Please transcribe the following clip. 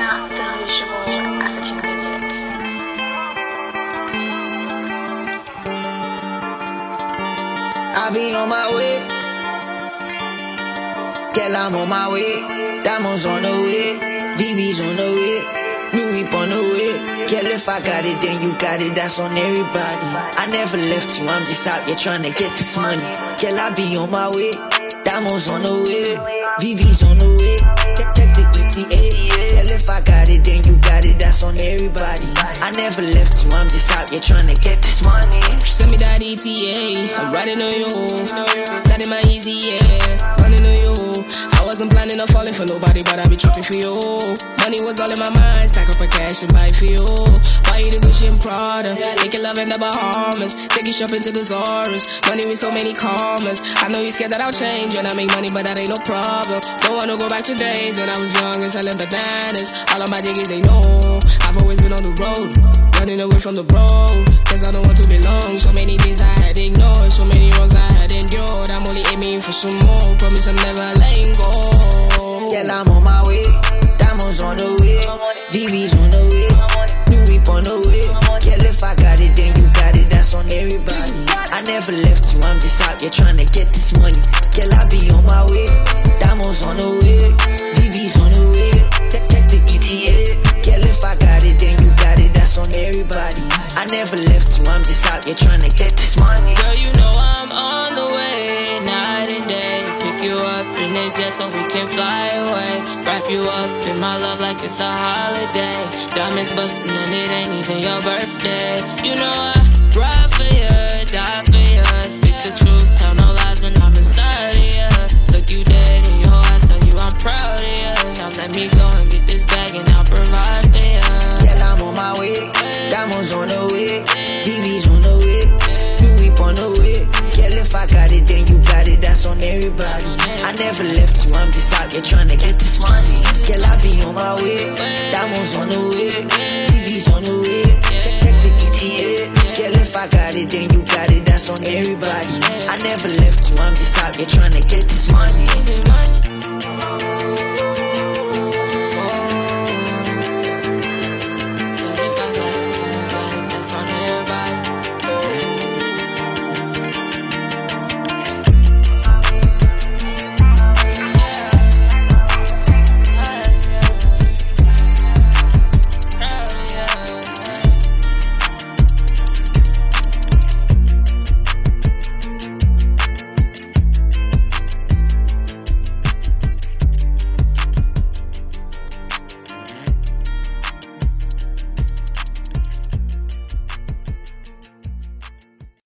not the usual African music. I be on my way. Girl, I'm on my way. Diamonds on the way. VV's on the way. New whip on the way. Girl, if I got it, then you got it. That's on everybody. I never left you. I'm just out here trying to get this money. Girl, I be on my way. Diamonds on the way. VV's on the way. Check the ETA. Girl, if I got it, then you got it. That's on everybody. I never left you. I'm just out here trying to get this money. Send me that ETA. I'm riding on you. Starting my easy, yeah. Running on you. I wasn't planning on falling for nobody, but I be tripping for you. Money was all in my mind. Stack up a cash and buy for you. Buy you the Gucci and Prada. Making love in the Bahamas. Take you shopping to the Zara's. Money with so many commas. I know you scared that I'll change when I make money, but that ain't no problem. Don't wanna go back to days when I was young and selling bananas. All of my niggas, they know I've always been on the road, running away from the road, cause I don't want to belong. So many things I had ignored, so many wrongs I had endured. I'm only aiming for some more, promise I'm never letting go. Girl, I'm on my way. Diamonds on the way. VV's on the way. New whip on the way. Girl, if I got it, then you got it. That's on everybody. I never left you. I'm just out here trying to get this money. Girl, I be on my way. Diamonds on the way. VV's on the way. Check the ETA. Girl, if I got it, then you got it. That's on everybody. I never left you. I'm just out here trying to get this money. Girl, you know I'm on the way, night and day. Pick you up in the jet so we can fly away. Wrap you up in my love like it's a holiday. Diamonds bustin' and it ain't even your birthday. You know I ride for you, die for you. Speak the truth, tell no lies when I'm inside of you. Look you dead in your eyes, tell you I'm proud of you. Now let me go and get this bag and I'll provide for you. Girl, I'm on my way. Diamonds on the way. VV's on the way. New whip on the way. Girl, if I got it, then you got it. That's on everybody. I never left you. I'm just out here trying to get this money. Girl, I be on my way. Diamonds on the way. VV's on the way. Check the ETA. Girl, if I got it, then you got it. That's on everybody. I never left you. I'm just out here trying to get this money.